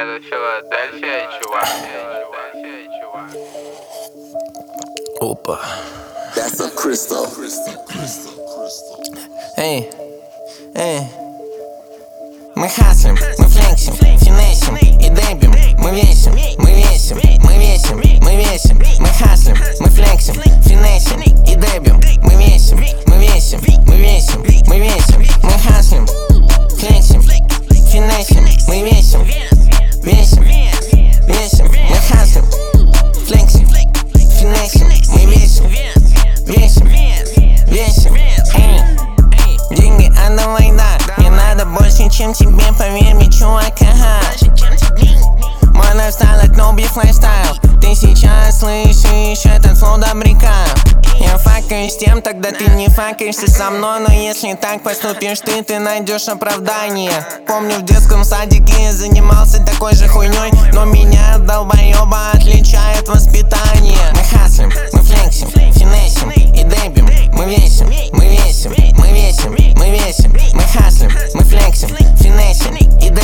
Это Филадельфия, чувак. Опа. That's a crystal. Эй, мы хаслим, мы флексим, финесим и дэбим. Мы весим, мы весим, мы весим, мы весим. Мы хаслим, мы флексим, финесим и дэбим. Мы весим, мы весим, мы весим, мы весим. Мы хаслим, флексим, финесим, мы весим, весим, весим. Мы хаслим, флексим, финесим, мы весим, весим, весим. Деньги, одна война. Не надо больше, чем тебе, поверь мне, чувак, Мой лайфстайл, это no beef лайфстайл. Ты сейчас слышишь этот флоу добряка. Я факаюсь тем, тогда ты не факаешься со мной. Но если так поступишь ты найдешь оправдание. Помню, в детском садике я занимался такой же хуйней, но меня от долбоеба отличает воспитание. Мы хаслим, мы флексим, финесим и дэбим. Мы весим, мы весим, мы весим, мы весим. Мы хаслим, мы флексим, финесим и дэбим.